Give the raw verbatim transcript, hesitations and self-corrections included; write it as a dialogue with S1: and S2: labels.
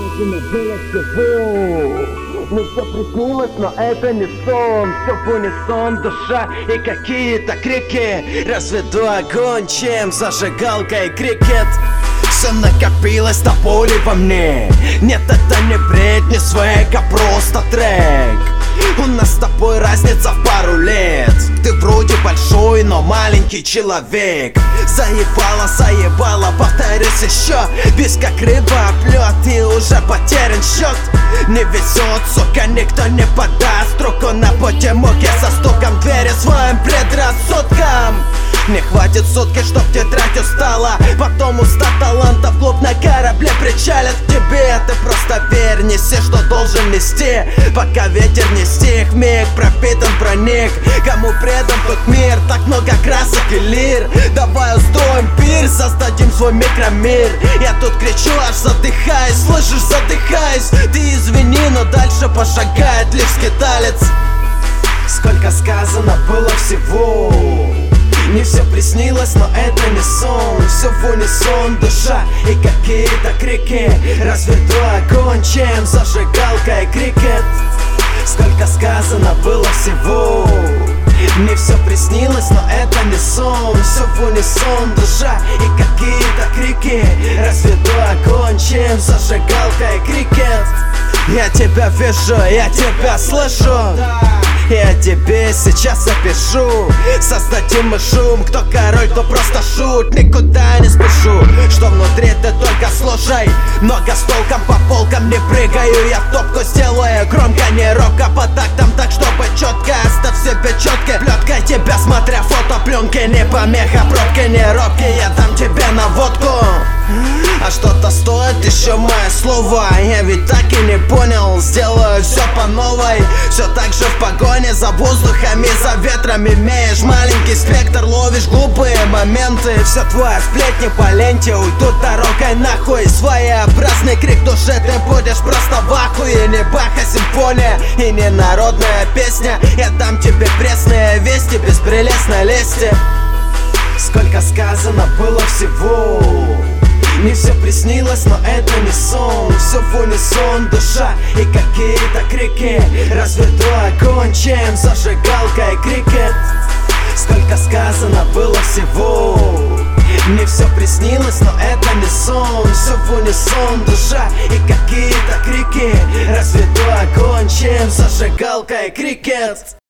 S1: сказано было всего. Мне все приснилось, но это не сон. Все в унисон, душа и какие-то крики. Разведу огонь, чем зажигалка и крикет. Все накопилось до боли во мне. Нет, это не бред, не свек, а просто трек. У нас с тобой разница в пару лет. Ты вроде большой, но маленький человек. Заебала, заебала, повторюсь еще. Бись как рыба об лед, и уже потерян счет. Не везет, сука, никто не подаст руку на пути муки со стуком двери своим предрассудкам. Не хватит сутки, чтоб тетрадь устала. Потом уста талантов клуб на корабле причалит к тебе. Ты просто верь, неси, что должен нести. Пока ветер не стих, миг пропитан проник. Кому предан тот мир, так много красок и лир. Давай устроим пир, создадим свой микромир. Я тут кричу, аж задыхаюсь, слышишь, задыхаюсь. Ты извини, но дальше пошагает лишь скиталец. Сколько сказано было всего. Не все приснилось, но это не сон. Все в унисон, душа и какие-то крики. Разведу огонь, чем зажигалка и крикет. Сколько сказано было всего. Не все приснилось, но это не сон. Все в унисон, душа и какие-то крики. Разведу огонь, чем зажигалка и крикет. Я тебя вижу, я тебя слышу. Я тебе сейчас опишу. Создадим мы шум, кто король, кто просто шут. Никуда не спешу, что внутри ты только слушай. Много с толком по полкам не прыгаю. Я топку сделаю громко, не рок, а по тактам, так чтобы четко. Оставь себе четко, плеткой тебя смотря фотопленки. Не помеха, пробки, не робки. Я дам тебе наводку. А что-то стоит еще мое слово. Я ведь так и не понял, сделаю все по новой. Все так же в погоне за воздухом и за ветром. Имеешь маленький спектр, ловишь глупые моменты. Все твои сплетни по ленте уйдут дорогой нахуй. Своеобразный крик души, ты будешь просто в ахуе. Не баха симфония и не народная песня. Я дам тебе пресные вести без прелестной лести. Сколько сказано было всего. Не все приснилось, но это не сон. Все в унисон, душа и какие-то крики. Разведу огонь, чем зажигалка и крикет. Сколько сказано было всего. Не все приснилось, но это не сон. Все в унисон, душа и какие-то крики. Разведу огонь, чем зажигалка и крикет.